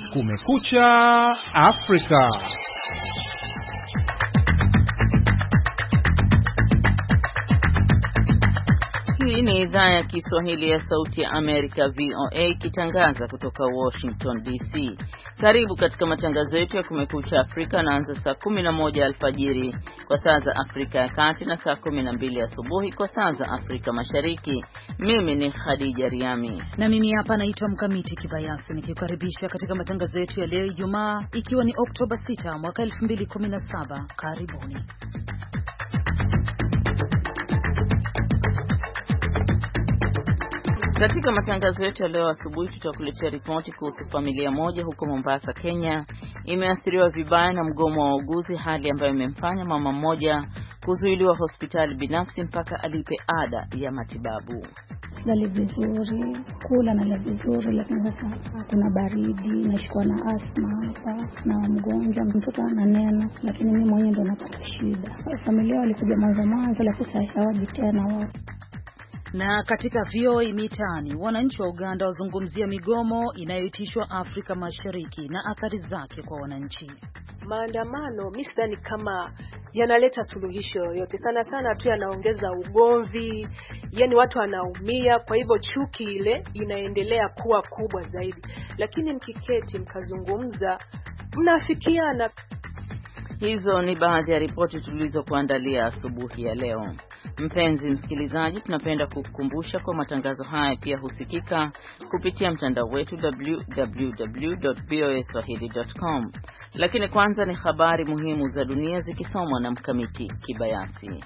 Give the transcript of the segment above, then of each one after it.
Kumekucha Afrika. Hii ni idhaa ya Kiswahili ya Sauti ya Amerika VOA ikitangaza kutoka Washington DC. Karibu katika matangazo yetu ya Kumekucha Afrika, naanza saa 11 alfajiri kwa saa za Afrika ya Kati na saa 12 asubuhi kwa saa za Afrika Mashariki. Mimi ni Khadija Riami na mimi hapa naitwa Mkamiti Kibayasi nikikaribisha katika matangazo yetu ya leo Ijumaa, ikiwa ni Oktoba 6 mwaka 2017. Karibuni. Katika matangazo yetu ya leo asubuhi tutakuletea ripoti kuhusu familia moja huko Mombasa, Kenya imeathiriwa vibaya na mgomo wa wauguzi, hali ambayo imemfanya mama mmoja kuzuiliwa hospitali binafsi mpaka alipe ada ya matibabu. Lali vizuri, kula na vizuri, lakini sasa kuna baridi, nashikwa na asma hapa na mgonjwa, mtoto ana neno, lakini mimi mwenyewe ndo napata shida. Familia walikuja mwanzo lakini sasa hawaji tena wao. Na katika VOA Mitaani, wananchi wa Uganda wazungumzia migomo inayoitishwa Afrika Mashariki na athari zake kwa wananchi. Maandamano mimi sidhani kama yanaleta suluhisho yote, sana sana tu yanaongeza ugomvi, yani watu wanaumia, kwa hivyo chuki ile inaendelea kuwa kubwa zaidi. Lakini mkiketi mkazungumza, mnafikiana. Hizo ni baadhi ya ripoti tulizokuandalia asubuhi ya leo. Mpenzi msikilizaji, tunapenda kukukumbusha kwa matangazo haya pia husikika kupitia mtandao wetu www.voaswahili.com. Lakini kwanza ni habari muhimu za dunia zikisomwa na Mkamiti Kibayasi.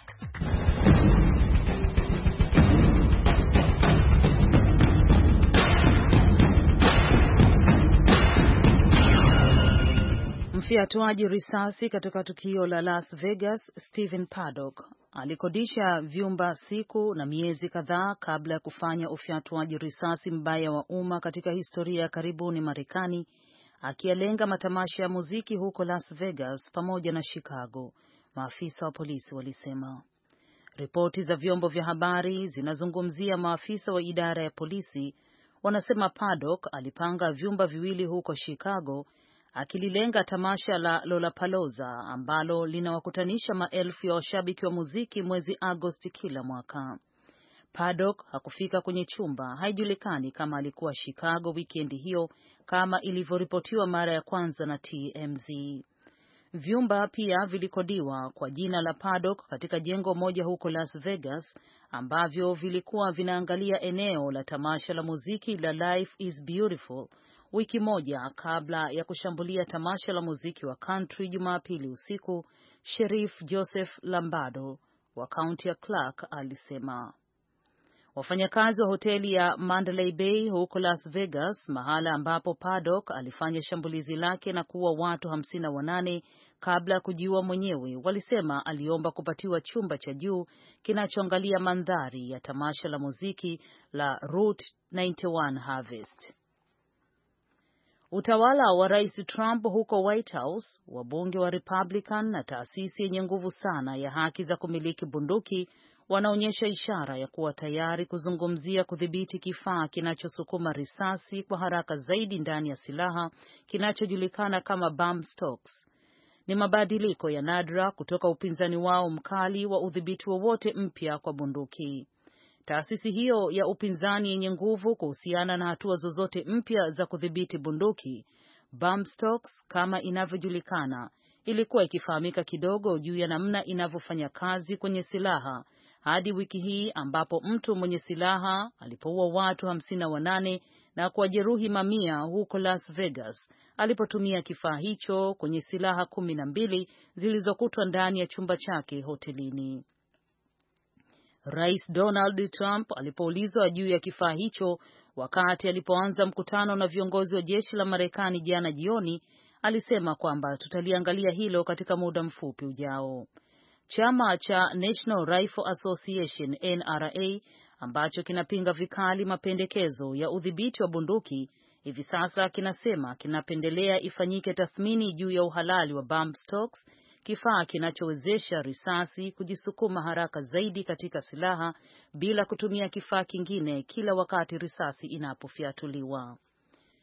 Mfiatuaji risasi katika tukio la Las Vegas, Stephen Paddock, alikodisha vyumba siku na miezi kadhaa kabla ya kufanya ufyatuaji risasi mbaya wa umma katika historia ya karibuni Marekani, akiyalenga matamasha ya muziki huko Las Vegas pamoja na Chicago, maafisa wa polisi walisema. Ripoti za vyombo vya habari zinazungumzia maafisa wa idara ya polisi wanasema Paddock alipanga vyumba viwili huko Chicago akililenga tamasha la Lollapalooza ambalo linawakutanisha maelfu ya washabiki wa muziki mwezi Agosti kila mwaka. Paddock hakufika kwenye chumba, haijulikani kama alikuwa Chicago weekend hiyo kama ilivyoripotiwa mara ya kwanza na TMZ. Vyumba pia vilikodiwa kwa jina la Paddock katika jengo moja huko Las Vegas ambavyo vilikuwa vinaangalia eneo la tamasha la muziki la Life is Beautiful wiki moja kabla ya kushambulia tamasha la muziki wa country Jumapili usiku, Sheriff Joseph Lombardo wa kaunti ya Clark alisema. Wafanyakazi wa hoteli ya Mandalay Bay huko Las Vegas, mahala ambapo Paddock alifanya shambulizi lake na kuua watu 58 kabla ya kujiua mwenyewe, walisema aliomba kupatiwa chumba cha juu kinachoangalia mandhari ya tamasha la muziki la Route 91 Harvest. Utawala wa Rais Trump huko White House, wabunge wa Republican na taasisi yenye nguvu sana ya haki za kumiliki bunduki wanaonyesha ishara ya kuwa tayari kuzungumzia kudhibiti kifaa kinachosukuma risasi kwa haraka zaidi ndani ya silaha kinachojulikana kama bump stocks. Ni mabadiliko ya nadra kutoka upinzani wao mkali wa udhibiti wowote mpya kwa bunduki. Taasisi hiyo ya upinzani yenye nguvu kuhusiana na hatua zozote mpya za kudhibiti bunduki, bump stocks kama inavyojulikana, ilikuwa ikifahamika kidogo juu ya namna inavyofanya kazi kwenye silaha hadi wiki hii ambapo mtu mwenye silaha alipoua watu 58 na kuwajeruhi mamia huko Las Vegas alipotumia kifaa hicho kwenye silaha 12 zilizokutwa ndani ya chumba chake hotelini. Rais Donald Trump alipoulizwa juu ya kifaa hicho wakati alipoanza mkutano na viongozi wa jeshi la Marekani jana jioni, alisema kwamba tutaliangalia hilo katika muda mfupi ujao. Chama cha National Rifle Association NRA ambacho kinapinga vikali mapendekezo ya udhibiti wa bunduki hivi sasa kinasema kinapendelea ifanyike tathmini juu ya uhalali wa bump stocks, kifaa kinachowezesha risasi kujisukuma haraka zaidi katika silaha bila kutumia kifaa kingine kila wakati risasi inapofyatuliwa.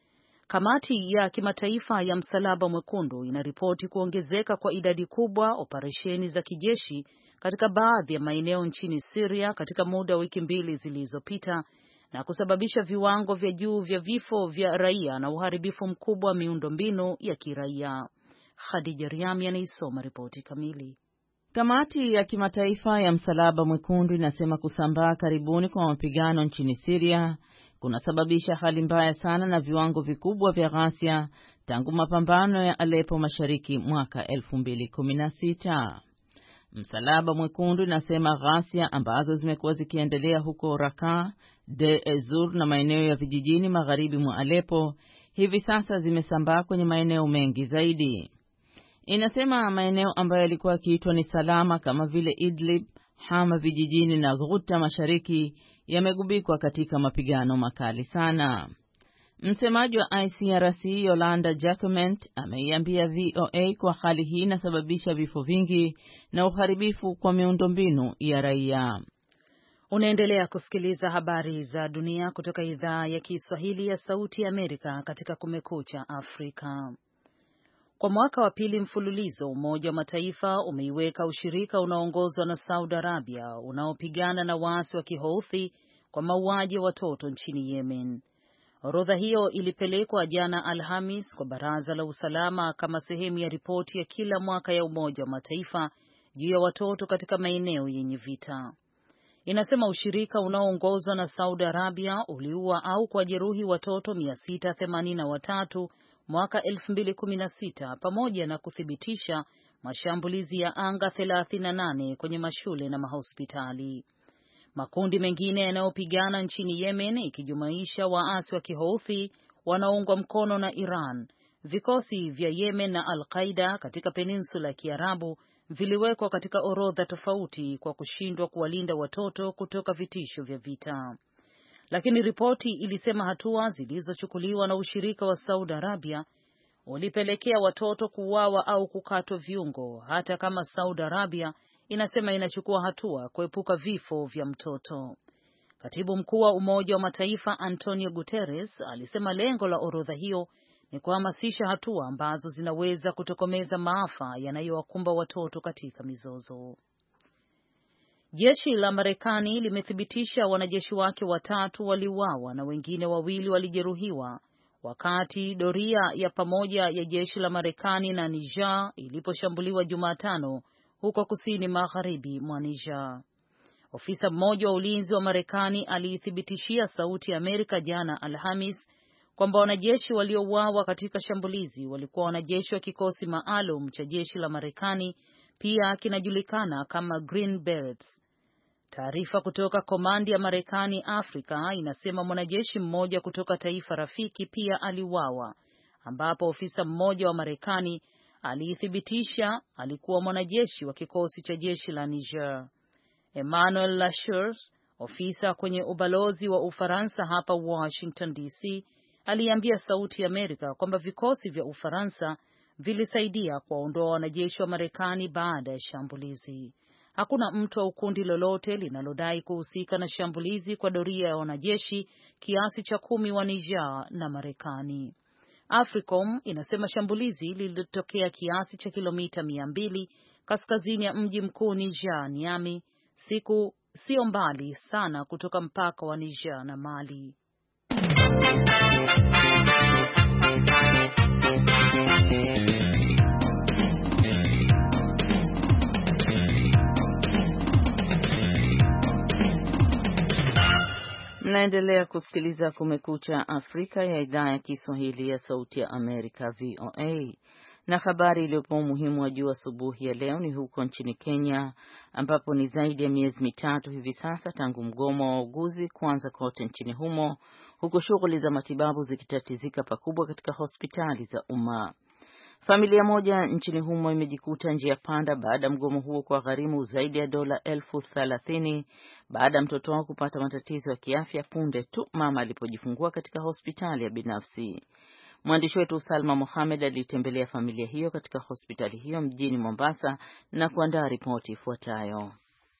Kamati ya kimataifa ya Msalaba Mwekundu inaripoti kuongezeka kwa idadi kubwa operesheni za kijeshi katika baadhi ya maeneo nchini Syria katika muda wa wiki 2 zilizopita na kusababisha viwango vya juu vya vifo vya raia na uharibifu mkubwa wa miundombinu ya kiraia. Khadija Riami anaisoma ripoti kamili. Kamati ya kimataifa ya Msalaba Mwekundu inasema kusambaa karibuni kwa mapigano nchini Syria kunasababisha hali mbaya sana na viwango vikubwa vya ghasia tangu mapambano ya Aleppo mashariki mwaka 2016. Msalaba Mwekundu inasema ghasia ambazo zimekuwa zikiendelea huko Raqqa, Deir ez-Zor na maeneo ya vijijini magharibi mwa Aleppo hivi sasa zimesambaa kwenye maeneo mengi zaidi. Inasema maeneo ambayo yalikuwa yakiitwa ni salama kama vile Idlib, Hama vijijini na Ghouta mashariki yamegubikwa katika mapigano makali sana. Msemaji wa ICRC Yolanda Jacquement ameiambia VOA kwa hali hii inasababisha vifo vingi na uharibifu kwa miundombinu ya raia. Unaendelea kusikiliza habari za dunia kutoka idhaa ya Kiswahili ya Sauti ya Amerika katika Kumekucha Afrika. Kwa mwaka wa pili mfululizo, Umoja wa Mataifa umeiweka ushirika unaoongozwa na Saudi Arabia unaopigana na waasi wa Kihouthi kwa mauaji ya watoto nchini Yemen. Orodha hiyo ilipelekwa jana Alhamis kwa Baraza la Usalama kama sehemu ya ripoti ya kila mwaka ya Umoja wa Mataifa juu ya watoto katika maeneo yenye vita. Inasema ushirika unaoongozwa na Saudi Arabia uliua au kujeruhi watoto 683 mwaka 2016 pamoja na kuthibitisha mashambulizi ya anga 38 kwenye mashule na mahospitali. Makundi mengine yanayopigana nchini Yemen ikijumuisha waasi wa Kihouthi wanaoungwa mkono na Iran, vikosi vya Yemen na Al-Qaeda katika peninsula ya Kiarabu viliwekwa katika orodha tofauti kwa kushindwa kuwalinda watoto kutoka vitisho vya vita. Lakini ripoti ilisema hatua zilizochukuliwa na ushirika wa Saudi Arabia ulipelekea watoto kuuawa au kukatwa viungo, hata kama Saudi Arabia inasema inachukua hatua kuepuka vifo vya mtoto. Katibu mkuu wa Umoja wa Mataifa Antonio Guterres alisema lengo la orodha hiyo ni kuhamasisha hatua ambazo zinaweza kutokomeza maafa yanayowakumba watoto katika mizozo. Jeshi la Marekani limethibitisha wanajeshi wake 3 waliuawa na wengine 2 walijeruhiwa wakati doria ya pamoja ya jeshi la Marekani na Niger iliposhambuliwa Jumatano huko kusini magharibi mwa Niger. Ofisa mmoja wa ulinzi wa Marekani aliithibitishia Sauti ya Amerika jana Alhamis kwamba wanajeshi waliouawa katika shambulizi walikuwa wanajeshi wa kikosi maalum cha jeshi la Marekani, pia kinajulikana kama Green Berets. Taarifa kutoka komandi ya Marekani Afrika inasema mwanajeshi mmoja kutoka taifa rafiki pia aliuawa, ambapo ofisa mmoja wa Marekani aliithibitisha alikuwa mwanajeshi wa kikosi cha jeshi la Niger. Emmanuel Lachers, ofisa kwenye ubalozi wa Ufaransa hapa Washington DC, aliambia Sauti ya Amerika kwamba vikosi vya Ufaransa vilisaidia kuwaondoa wanajeshi wa Marekani baada ya shambulizi. Hakuna mtu au kundi lolote linalodai kuhusika na shambulizi kwa doria ya wanajeshi kiasi cha 10 wa Niger na Marekani. Africom inasema shambulizi lilitokea kiasi cha kilomita 200 kaskazini ya mji mkuu Niger, Niamey, sio mbali sana kutoka mpaka wa Niger na Mali. Mnaendelea kusikiliza Kumekucha Afrika ya idhaa ya Kiswahili ya Sauti ya Amerika VOA. Na habari iliyopo umuhimu wa juu asubuhi ya leo ni huko nchini Kenya, ambapo ni zaidi ya miezi 3 hivi sasa tangu mgomo wa wauguzi kuanza kote nchini humo, huku shughuli za matibabu zikitatizika pakubwa katika hospitali za umma. Familia moja nchini humo imejikuta njia panda baada ya mgomo huo kwa gharimu zaidi ya dola 30,000 baada ya mtoto wao kupata matatizo ya kiafya punde tu mama alipojifungua katika hospitali ya binafsi. Mwandishi wetu Salma Mohamed alitembelea familia hiyo katika hospitali hiyo mjini Mombasa na kuandaa ripoti ifuatayo.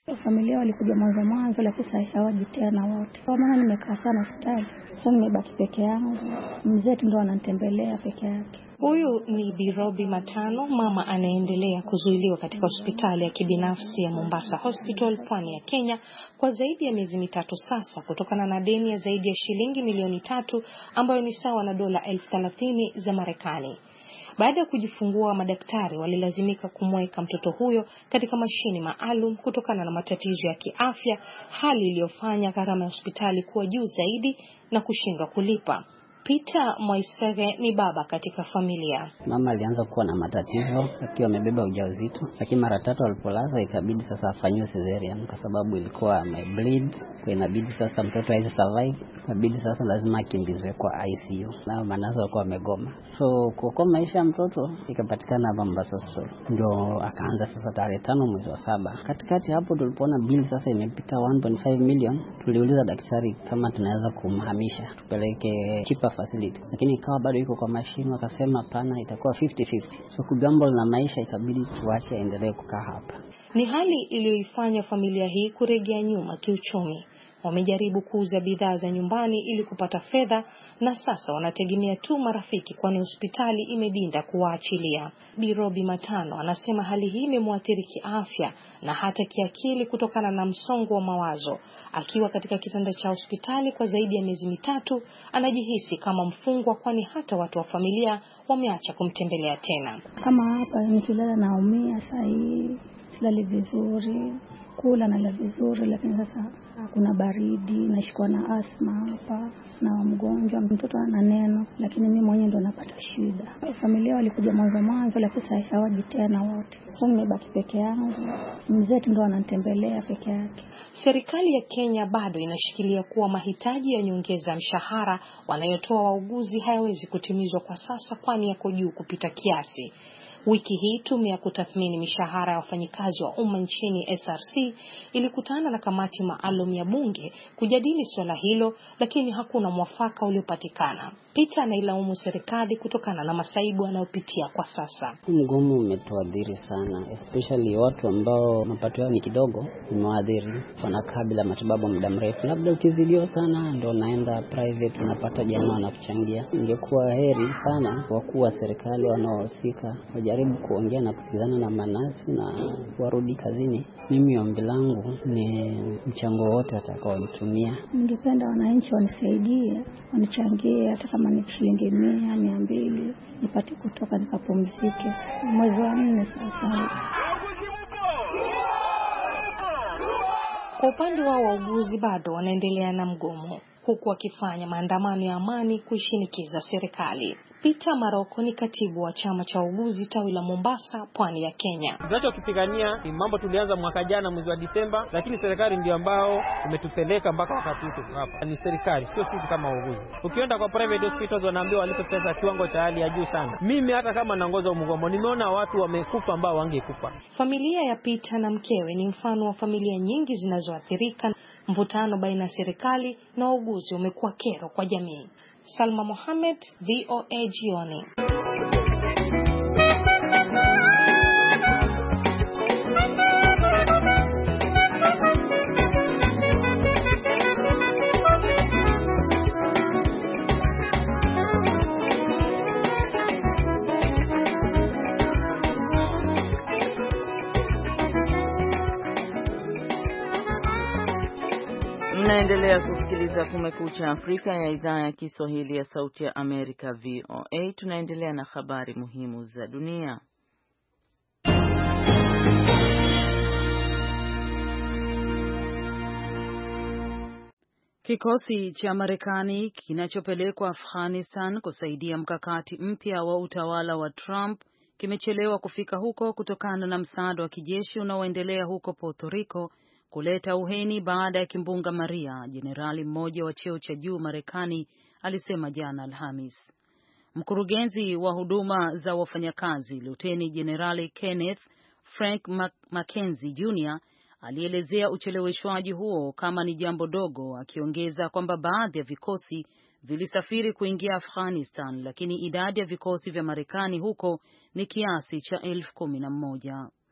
Familia walikuja mwanzo lakini sasa hawaji tena wote. Kwa maana nimekaa sana hospitali. Sasa nimebaki peke yangu. Mzee ndo ananitembelea peke yake. Huyu ni Birobi Matano, mama anaendelea kuzuiliwa katika hospitali ya kibinafsi ya Mombasa Hospital, pwani ya Kenya kwa zaidi ya miezi 3 sasa kutokana na deni ya zaidi ya shilingi milioni 3 ambayo ni sawa na dola 30,000 za Marekani. Baada ya kujifungua, madaktari walilazimika kumweka mtoto huyo katika mashini maalum kutokana na matatizo ya kiafya, hali iliyofanya gharama ya hospitali kuwa juu zaidi na kushindwa kulipa. Peter Moisege ni baba katika familia. Mama alianza kuwa na matatizo akiwa amebeba ujauzito, lakini mara 3 alipolazwa ikabidi sasa afanywe cesarean kwa sababu ilikuwa amebleed, kwa inabidi sasa mtoto hawezi survive, ikabidi sasa lazima akimbizwe kwa ICU. Na manasa walikuwa wamegoma. So kwa maisha ya mtoto ikapatikana hapa Mombasa Hospital. Ndio akaanza sasa tarehe 5 mwezi wa 7. Katikati hapo tulipoona bill sasa imepita 1.5 million, tuliuliza daktari kama tunaweza kumhamisha tupeleke chipa facility, lakini ikawa bado yuko kwa mashine. Wakasema pana, itakuwa 50-50. So kugamble na maisha ikabidi tuache endelee kukaa hapa. Ni hali iliyoifanya familia hii kurejea nyuma kiuchumi. Wamejaribu kuuza bidhaa za nyumbani ili kupata fedha na sasa wanategemea tu marafiki kwani hospitali imedinda kuwaachilia. Birobi Matano anasema hali hii imemwathiri kiafya na hata kiakili kutokana na msongo wa mawazo. Akiwa katika kitanda cha hospitali kwa zaidi ya miezi 3, anajihisi kama mfungwa kwani hata watu wa familia wameacha kumtembelea tena. Kama hapa nikilala naumia saa hii, silali vizuri. Kula na la vizuri lakini sasa kuna baridi, nashikwa na asma hapa na mgonjwa, mtoto ana neno lakini mimi mwenyewe ndo napata shida. Familia walikuja mwanzo lakini sasa hawaji tena wote. Sasa nimebaki peke yangu. Mzee ndo ananitembelea peke yake. Serikali ya Kenya bado inashikilia kuwa mahitaji ya nyongeza mshahara wanayotoa wauguzi hayawezi kutimizwa kwa sasa kwani yako juu kupita kiasi. Wiki hii tume ya kutathmini mishahara ya wafanyikazi wa umma nchini SRC ilikutana na kamati maalum ya bunge kujadili swala hilo, lakini hakuna mwafaka uliopatikana. Peter anailaumu serikali kutokana na masaibu anayopitia kwa sasa. Mgomo umetuadhiri sana, especially watu ambao mapato yao ni kidogo, umewadhiri. Wanakaa bila matibabu muda mrefu. Labda ukizidiwa sana ndio naenda private unapata jamaa wanakuchangia. Ingekuwa heri sana kwa kuwa serikali wanaohusika wajaribu kuongea na kusikizana na manasi na warudi kazini. Mimi ombi langu ni mchango wote atakaotumia. Ningependa wananchi wanisaidie, wanichangie hata kama ni shilingi 100, 200, nipate kutoka nikapumzike. Mwezi wa 4 sasa. Kwa upande wa wauguzi bado wanaendelea na mgomo huku wakifanya maandamano ya amani kuishinikiza serikali. Peter Maroko ni katibu wa chama cha wauguzi tawi la Mombasa, pwani ya Kenya. Tunachokipigania ni mambo tulianza mwaka jana mwezi wa Disemba, lakini serikali ndio ambao imetupeleka mpaka wakati huu hapa. Ni serikali, sio sisi kama wauguzi. Ukienda kwa private hospitals wanaambiwa walipe pesa kiwango cha hali ya juu sana. Mimi hata kama naongoza mgomo nimeona watu wamekufa ambao wangekufa. Familia ya Peter na mkewe ni mfano wa familia nyingi zinazoathirika. Mvutano baina ya serikali na wauguzi umekuwa kero kwa jamii. Salma Mohamed, VOA Jioni. Mnaendelea kusikiliza Kumekucha Afrika ya idhaa ya Kiswahili ya Sauti ya Amerika VOA. Tunaendelea na habari muhimu za dunia. Kikosi cha Marekani kinachopelekwa Afghanistan kusaidia mkakati mpya wa utawala wa Trump kimechelewa kufika huko kutokana na msaada wa kijeshi unaoendelea huko Puerto Rico kuleta uheni baada ya kimbunga Maria, jenerali mmoja wa cheo cha juu Marekani alisema jana Alhamis. Mkurugenzi wa huduma za wafanyakazi, Luteni Jenerali Kenneth Frank Mackenzie Jr. alielezea ucheleweshwaji huo kama ni jambo dogo, akiongeza kwamba baadhi ya vikosi vilisafiri kuingia Afghanistan, lakini idadi ya vikosi vya Marekani huko ni kiasi cha 11,000.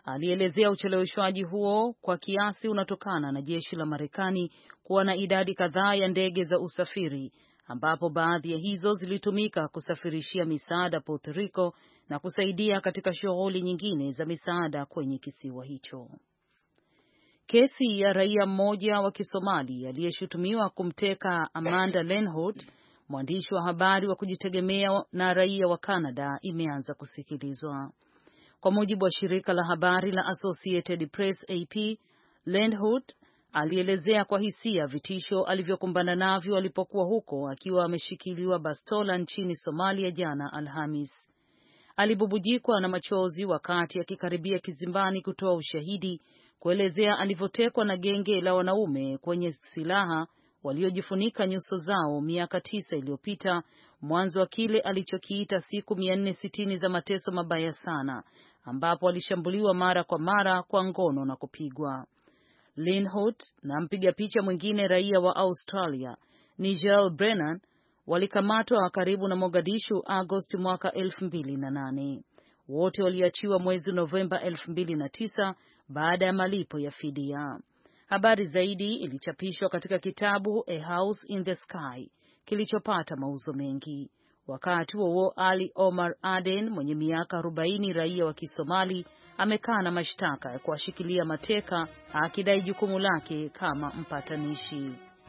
alielezea ucheleweshwaji huo kwa kiasi unatokana na jeshi la Marekani kuwa na idadi kadhaa ya ndege za usafiri, ambapo baadhi ya hizo zilitumika kusafirishia misaada Puerto Rico na kusaidia katika shughuli nyingine za misaada kwenye kisiwa hicho. Kesi ya raia mmoja wa Kisomali aliyeshutumiwa kumteka Amanda Lenhout, mwandishi wa habari wa kujitegemea na raia wa Canada, imeanza kusikilizwa. Kwa mujibu wa shirika la habari la Associated Press AP, Lenhout alielezea kwa hisia vitisho alivyokumbana navyo alipokuwa huko akiwa ameshikiliwa bastola nchini Somalia jana Alhamis. Alibubujikwa na machozi wakati akikaribia kizimbani kutoa ushahidi kuelezea alivyotekwa na genge la wanaume kwenye silaha waliojifunika nyuso zao miaka 9 iliyopita, mwanzo wa kile alichokiita siku 460 za mateso mabaya sana, ambapo alishambuliwa mara kwa mara kwa ngono na kupigwa. Lenhout na mpiga picha mwingine raia wa Australia, Nigel Brennan, walikamatwa karibu na Mogadishu Agosti mwaka 2008. Wote waliachiwa mwezi Novemba 2009 baada ya malipo ya fidia. Habari zaidi ilichapishwa katika kitabu A House in the Sky kilichopata mauzo mengi. Wakati huo Ali Omar Aden mwenye miaka 40, raia wa Kisomali, amekana mashtaka ya kuwashikilia mateka akidai jukumu lake kama mpatanishi.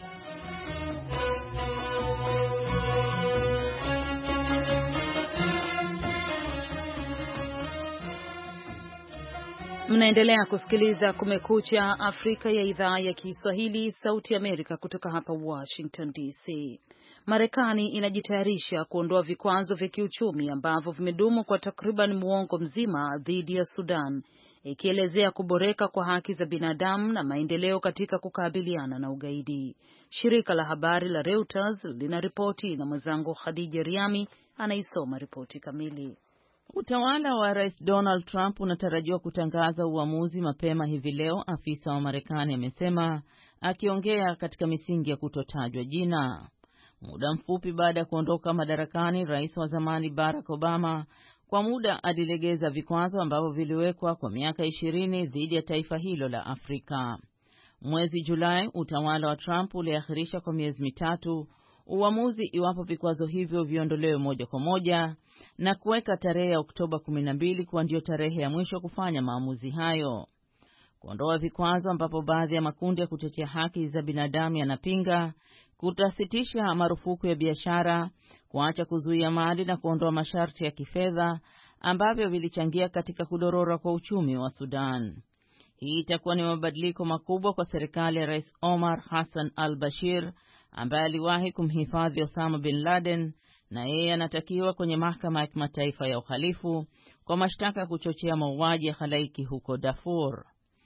Mnaendelea kusikiliza Kumekucha Afrika ya idhaa ya Kiswahili Sauti Amerika kutoka hapa Washington DC. Marekani inajitayarisha kuondoa vikwazo vya kiuchumi ambavyo vimedumu kwa takriban muongo mzima dhidi ya Sudan, ikielezea kuboreka kwa haki za binadamu na maendeleo katika kukabiliana na ugaidi. Shirika la habari la Reuters linaripoti na mwenzangu Khadija Riami anaisoma ripoti kamili. Utawala wa Rais Donald Trump unatarajiwa kutangaza uamuzi mapema hivi leo, afisa wa Marekani amesema, akiongea katika misingi ya kutotajwa jina. Muda mfupi baada ya kuondoka madarakani, rais wa zamani Barack Obama kwa muda alilegeza vikwazo ambavyo viliwekwa kwa miaka 20 dhidi ya taifa hilo la Afrika. Mwezi Julai, utawala wa Trump uliakhirisha kwa miezi mitatu uamuzi iwapo vikwazo hivyo viondolewe moja kwa moja na kuweka tarehe ya Oktoba 12 kuwa ndio tarehe ya mwisho kufanya maamuzi hayo. Kuondoa vikwazo ambapo baadhi ya makundi ya kutetea haki za binadamu yanapinga, kutasitisha marufuku ya biashara, kuacha kuzuia mali na kuondoa masharti ya kifedha ambavyo vilichangia katika kudorora kwa uchumi wa Sudan. Hii itakuwa ni mabadiliko makubwa kwa serikali ya Rais Omar Hassan al-Bashir ambaye aliwahi kumhifadhi Osama bin Laden, na yeye anatakiwa kwenye mahakama ya kimataifa ya uhalifu kwa mashtaka ya kuchochea mauaji ya halaiki huko Darfur.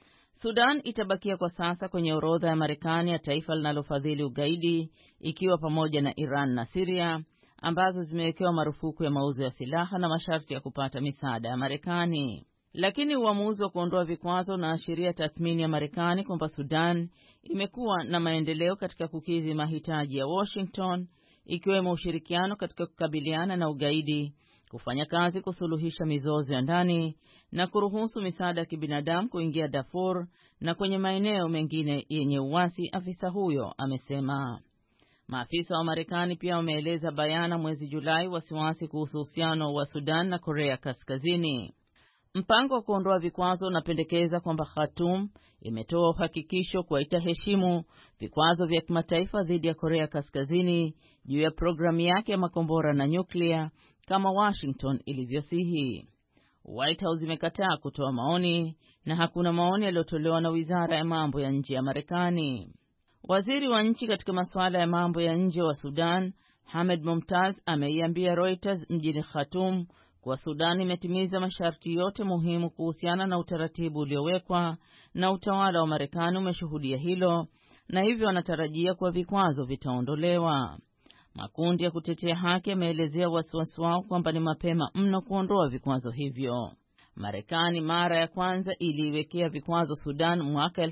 Sudan itabakia kwa sasa kwenye orodha ya Marekani ya taifa linalofadhili ugaidi, ikiwa pamoja na Iran na Syria ambazo zimewekewa marufuku ya mauzo ya silaha na masharti ya kupata misaada ya Marekani. Lakini uamuzi wa kuondoa vikwazo unaashiria tathmini ya Marekani kwamba Sudan imekuwa na maendeleo katika kukidhi mahitaji ya Washington, ikiwemo ushirikiano katika kukabiliana na ugaidi, kufanya kazi kusuluhisha mizozo ya ndani na kuruhusu misaada ya kibinadamu kuingia Darfur na kwenye maeneo mengine yenye uasi, afisa huyo amesema. Maafisa wa Marekani pia wameeleza bayana mwezi Julai wasiwasi kuhusu uhusiano wa Sudan na Korea Kaskazini. Mpango wa kuondoa vikwazo unapendekeza kwamba Khartoum imetoa uhakikisho kuwa itaheshimu vikwazo vya kimataifa dhidi ya Korea Kaskazini juu ya programu yake ya makombora na nyuklia kama Washington ilivyosihi. White House imekataa kutoa maoni na hakuna maoni yaliyotolewa na Wizara ya Mambo ya Nje ya Marekani. Waziri wa nchi katika masuala ya mambo ya nje wa Sudan, Hamed Mumtaz, ameiambia Reuters mjini Khartoum kwa Sudan imetimiza masharti yote muhimu kuhusiana na utaratibu uliowekwa na utawala wa Marekani umeshuhudia hilo, na hivyo anatarajia kuwa vikwazo vitaondolewa. Makundi ya kutetea haki yameelezea wasiwasi wao kwamba ni mapema mno kuondoa vikwazo hivyo. Marekani mara ya kwanza iliiwekea vikwazo Sudan mwaka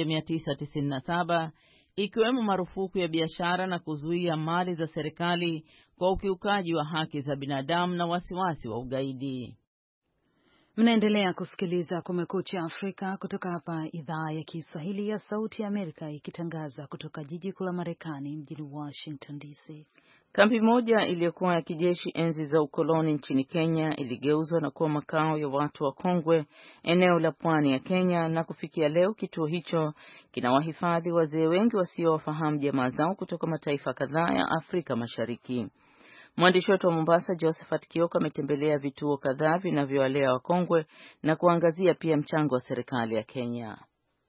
1997, ikiwemo marufuku ya biashara na kuzuia mali za serikali kwa ukiukaji wa haki za binadamu na wasiwasi wa ugaidi. Mnaendelea kusikiliza Kumekucha Afrika kutoka hapa idhaa ya Kiswahili ya Sauti ya Amerika, ikitangaza kutoka jiji kuu la Marekani mjini Washington DC. Kambi moja iliyokuwa ya kijeshi enzi za ukoloni nchini Kenya iligeuzwa na kuwa makao ya watu wa kongwe eneo la pwani ya Kenya, na kufikia leo kituo hicho kinawahifadhi wazee wengi wasiowafahamu jamaa zao kutoka mataifa kadhaa ya Afrika Mashariki. Mwandishi wetu wa Mombasa Josephat Kioko ametembelea vituo kadhaa vinavyowalea wakongwe na kuangazia pia mchango wa serikali ya Kenya.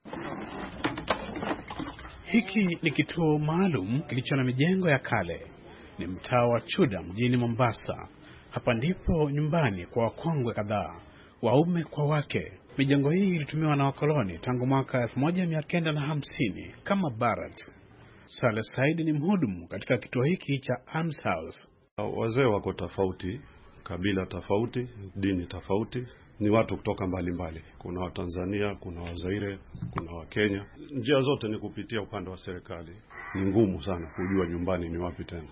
Hiki ni kituo maalum kilicho na mijengo ya kale. Ni mtaa wa Chuda mjini Mombasa. Hapa ndipo nyumbani kwa wakongwe kadhaa, waume kwa wake. Mijengo hii ilitumiwa na wakoloni tangu mwaka 1950 kama barat. Saleh Said ni mhudumu katika kituo hiki cha Arms House. Wazee wako tofauti, kabila tofauti, dini tofauti, ni watu kutoka mbalimbali. Kuna wa Tanzania, kuna wa Zaire, kuna wa Kenya. Njia zote ni kupitia upande wa serikali. Ni ngumu sana kujua nyumbani ni wapi tena.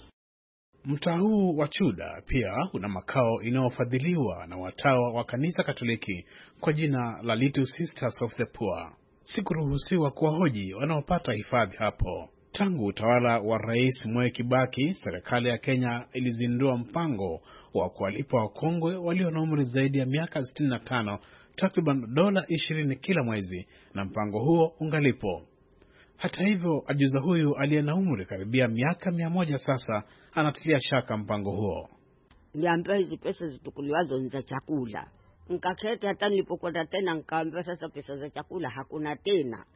Mtaa huu wa Chuda pia una makao inayofadhiliwa na watawa wa kanisa Katoliki kwa jina la Little Sisters of the Poor. Sikuruhusiwa kuwahoji wanaopata hifadhi hapo. Tangu utawala wa Rais Mwai Kibaki, serikali ya Kenya ilizindua mpango wa kuwalipa wakongwe walio na umri zaidi ya miaka 65 takriban $20 kila mwezi, na mpango huo ungalipo. Hata hivyo, ajuza huyu aliye na umri karibia miaka 100 sasa anatilia shaka mpango huo. Niambia hizi pesa zitukuliwazo ni za chakula. Nikaketi hata nilipokwenda tena nikaambiwa sasa pesa za chakula hakuna tena.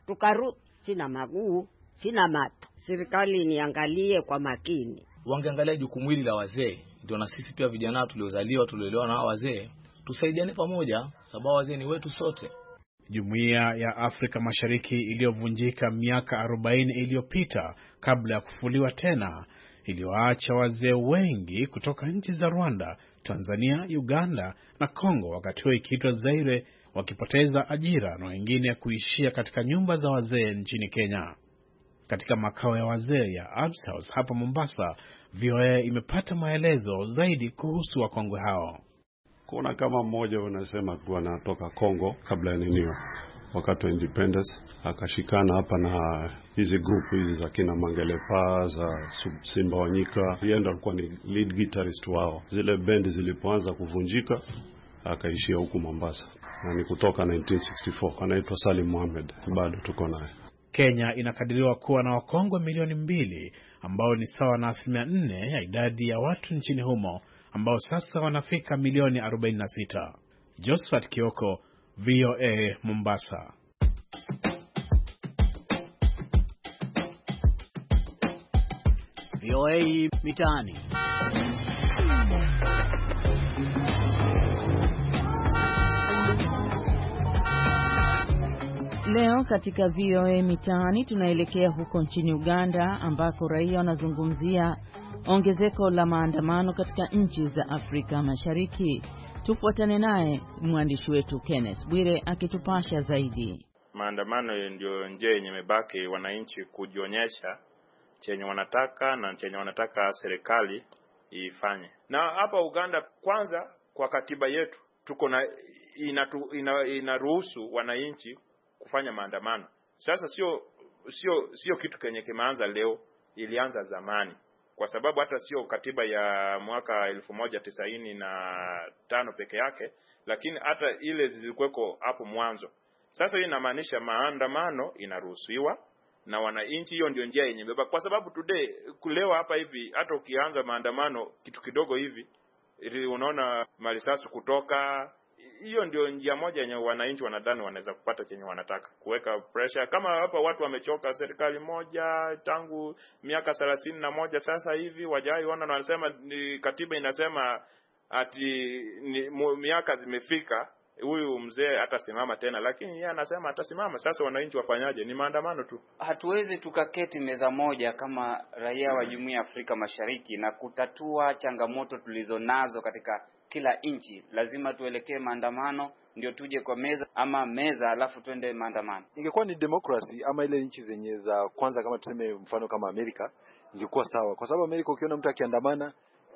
Sina maguu, sina mato. Serikali niangalie kwa makini. Wangeangalia jukumu hili la wazee, ndio na sisi pia vijana tuliozaliwa tulielewa na wazee, tusaidiane pamoja sababu wazee ni wetu sote. Jumuiya ya Afrika Mashariki iliyovunjika miaka 40 iliyopita kabla ya kufufuliwa tena, iliwaacha wazee wengi kutoka nchi za Rwanda, Tanzania, Uganda na Kongo, wakati huo ikiitwa Zaire, wakipoteza ajira na wengine kuishia katika nyumba za wazee nchini Kenya. Katika makao ya wazee ya Arms House hapa Mombasa, VOA imepata maelezo zaidi kuhusu wakongwe hao. Kuna kama mmoja wanasema tu anatoka Kongo kabla ya niniwa, wakati wa independence akashikana hapa na hizi group hizi za kina Mangelepa, za Simba Wanyika. Yeye ndo alikuwa ni lead guitarist wao. Zile bendi zilipoanza kuvunjika akaishia huku Mombasa, na ni kutoka 1964. Anaitwa Salim Mohamed, bado tuko naye. Kenya inakadiriwa kuwa na wakongwe milioni 2 ambao ni sawa na 4% ya idadi ya watu nchini humo, ambao sasa wanafika milioni 46. Josephat Kioko, VOA Mombasa. VOA Mitaani. Leo katika VOA Mitaani tunaelekea huko nchini Uganda, ambako raia wanazungumzia ongezeko la maandamano katika nchi za Afrika Mashariki. Tufuatane naye mwandishi wetu Kenneth Bwire akitupasha zaidi. Maandamano ndio njia yenye imebaki wananchi kujionyesha chenye wanataka na chenye wanataka serikali ifanye. Na hapa Uganda, kwanza kwa katiba yetu tuko na inaruhusu wananchi kufanya maandamano. Sasa sio kitu kenye kimeanza leo, ilianza zamani. Kwa sababu hata sio katiba ya mwaka 1995 peke yake, lakini hata ile zilikuweko hapo mwanzo. Sasa hii inamaanisha maandamano inaruhusiwa na wananchi. Hiyo ndio njia yenye beba, kwa sababu today leo hapa hivi hata ukianza maandamano kitu kidogo hivi unaona malisasi kutoka. Hiyo ndio njia moja yenye wananchi wanadhani wanaweza kupata chenye wanataka, kuweka pressure. Kama hapa watu wamechoka serikali moja tangu miaka 31 sasa hivi, wajaiona na wanasema ni katiba inasema ati miaka zimefika, huyu mzee atasimama tena, lakini yeye anasema atasimama. Sasa wananchi wafanyaje? Ni maandamano tu. Hatuwezi tukaketi meza moja kama raia wa Jumuiya ya Afrika Mashariki na kutatua changamoto tulizonazo katika kila nchi. Lazima tuelekee maandamano ndio tuje kwa meza, ama meza alafu twende maandamano. Ingekuwa ni democracy ama ile nchi zenye za kwanza, kama tuseme mfano kama Amerika, ingekuwa sawa. Kwa sababu Amerika ukiona mtu akiandamana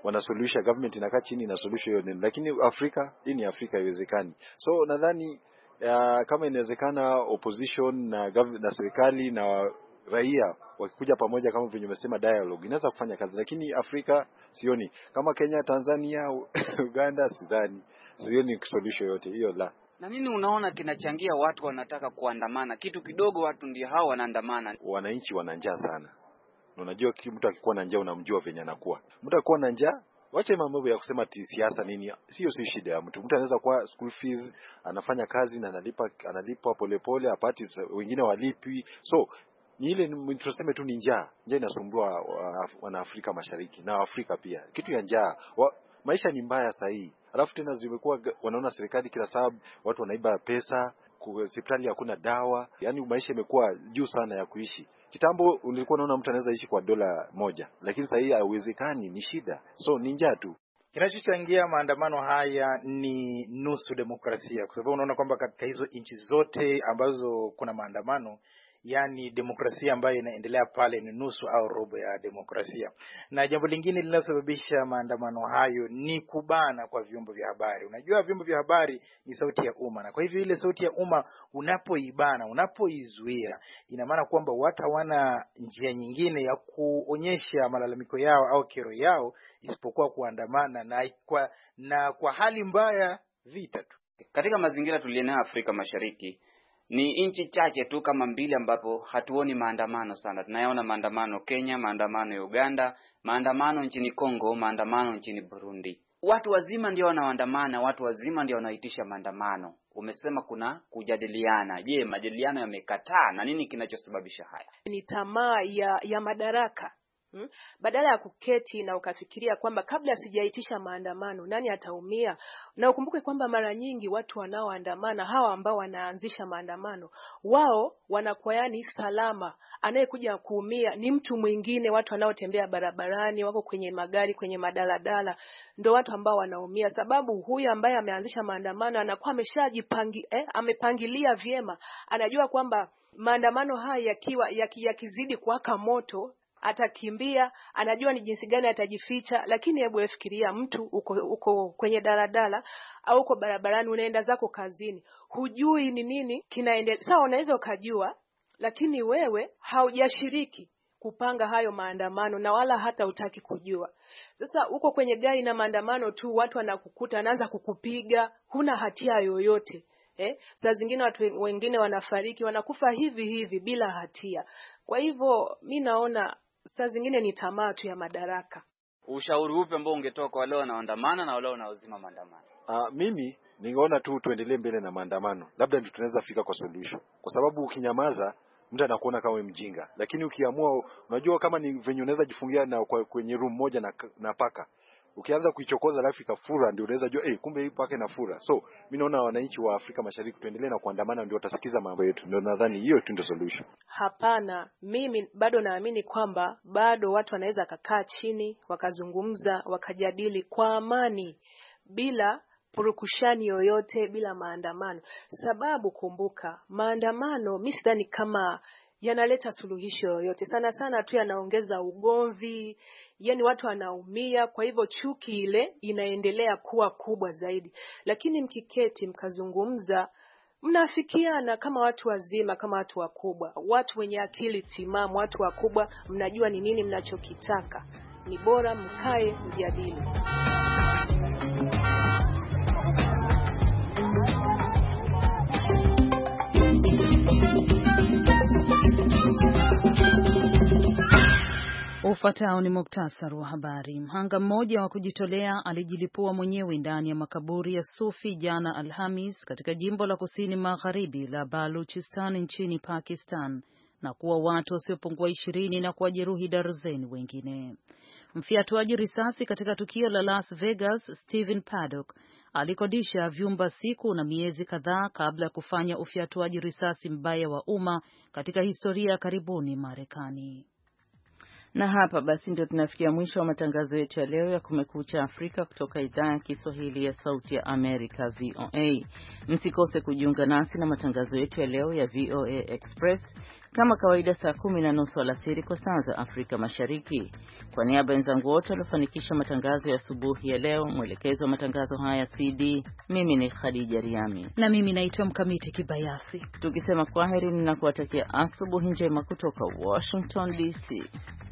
wanasuluhisha, government inakaa chini na solution hiyo, lakini Afrika, hii ni Afrika, haiwezekani. So nadhani kama inawezekana opposition na serikali na raia wakikuja pamoja kama vile umesema dialogue inaweza kufanya kazi, lakini Afrika sioni. Kama Kenya, Tanzania, Uganda, sioni solution yote hiyo la. Na nini unaona kinachangia watu wanataka kuandamana? Kitu kidogo watu ndio hao wanaandamana. Wananchi wana njaa sana. Unajua mtu akikuwa na njaa unamjua venye anakuwa. Mtu akikuwa na njaa, wacha mambo ya kusema siasa nini, sio shida ya mtu. Mtu anaweza kuwa school fees, anafanya kazi na analipa polepole, apati wengine walipi. So ni ile tunasema tu ni njaa. Njaa inasumbua wana Afrika Mashariki na Afrika pia. Kitu ya njaa, maisha ni mbaya sasa hii. Alafu tena zimekuwa wanaona serikali kila sababu watu wanaiba pesa, hospitali hakuna dawa. Yaani maisha imekuwa juu sana ya kuishi. Kitambo ulikuwa unaona mtu anaweza ishi kwa $1, lakini sasa hii haiwezekani, ni shida. So ni njaa tu. Kinachochangia maandamano haya ni nusu demokrasia, kwa sababu unaona kwamba katika hizo nchi zote ambazo kuna maandamano, yani demokrasia ambayo inaendelea pale ni nusu au robo ya demokrasia. Na jambo lingine linalosababisha maandamano hayo ni kubana kwa vyombo vya habari. Unajua vyombo vya habari ni sauti ya umma, na kwa hivyo ile sauti ya umma unapoibana, unapoizuia, ina maana kwamba watu hawana njia nyingine ya kuonyesha malalamiko yao au kero yao isipokuwa kuandamana, na kwa hali mbaya vita tu. Katika mazingira tulionayo Afrika Mashariki, ni nchi chache tu kama 2 ambapo hatuoni maandamano sana. Tunayaona maandamano Kenya, maandamano Uganda, maandamano nchini Kongo, maandamano nchini Burundi. Watu wazima ndio wanaoandamana, watu wazima ndio wanaitisha maandamano. Umesema kuna kujadiliana. Je, majadiliano yamekataa na nini kinachosababisha haya? Ni tamaa ya madaraka. Badala ya kuketi na ukafikiria kwamba kabla sijaitisha maandamano nani ataumia, na ukumbuke kwamba mara nyingi watu wanaoandamana, hawa ambao wanaanzisha maandamano, wao wanakuwa yani salama. Anayekuja kuumia ni mtu mwingine, watu wanaotembea barabarani, wako kwenye magari, kwenye madaladala, ndio watu ambao wanaumia, sababu huyu ambaye ameanzisha maandamano anakuwa amepangilia vyema, anajua kwamba maandamano haya yakizidi kuwaka moto atakimbia, anajua ni jinsi gani atajificha. Lakini hebu fikiria mtu uko kwenye daladala au uko barabarani, unaenda zako kazini, hujui ni nini kinaendelea. Sawa, unaweza ukajua, lakini wewe haujashiriki kupanga hayo maandamano na wala hata utaki kujua. Sasa uko kwenye gari na maandamano tu, watu wanakukuta, anaanza kukupiga, huna hatia yoyote. Saa zingine watu wengine wanafariki, wanakufa hivi bila hatia. Kwa hivyo mimi naona saa zingine ni tamaa tu ya madaraka. Ushauri upi ambao ungetoa kwa wale wanaoandamana na wale wanaozima maandamano? Mimi ningeona tu tuendelee mbele na maandamano. Labda ndio tunaweza fika kwa solution. Kwa sababu ukinyamaza mtu anakuona kama mjinga. Lakini ukiamua, unajua kama ni venye unaweza jifungia na kwenye room moja na paka. Ukianza kuichokoza alafu ikafura, ndio unaweza jua kumbe hii paka inafura. So mimi naona wananchi wa Afrika Mashariki tuendelee na kuandamana, ndio watasikiza mambo yetu. Ndio nadhani hiyo tu ndio solution. Hapana, mimi bado naamini kwamba bado watu wanaweza kukaa chini, wakazungumza, wakajadili kwa amani, bila purukushani yoyote, bila maandamano. Sababu kumbuka, maandamano mimi sidhani kama yanaleta suluhisho yoyote. Sana tu yanaongeza ugomvi, yani watu wanaumia, kwa hivyo chuki ile inaendelea kuwa kubwa zaidi. Lakini mkiketi mkazungumza, mnafikiana kama watu wazima, kama watu wakubwa, watu wenye akili timamu, watu wakubwa, mnajua ni nini mnachokitaka, ni bora mkae mjadili. Ufuatao ni muktasari wa habari. Mhanga mmoja wa kujitolea alijilipua mwenyewe ndani ya makaburi ya Sufi jana Alhamis katika jimbo la kusini magharibi la Baluchistan nchini Pakistan na kuwa watu wasiopungua 20 na kuwajeruhi darzeni wengine. Mfiatuaji risasi katika tukio la Las Vegas, Stephen Paddock, alikodisha vyumba siku na miezi kadhaa kabla ya kufanya ufiatuaji risasi mbaya wa umma katika historia ya karibuni Marekani. Na hapa basi ndio tunafikia mwisho wa matangazo yetu ya leo ya Kumekucha Afrika kutoka idhaa ya Kiswahili ya Sauti ya Amerika VOA. Msikose kujiunga nasi na matangazo yetu ya leo ya VOA Express kama kawaida saa 10:30 alasiri kwa saa za Afrika Mashariki. Kwa niaba ya wenzangu wote waliofanikisha matangazo ya asubuhi ya leo, mwelekezo wa matangazo haya CD, mimi ni Khadija Riami na mimi naitwa Mkamiti Kibayasi. Tukisema kwaheri na kuwatakia asubuhi njema kutoka Washington DC.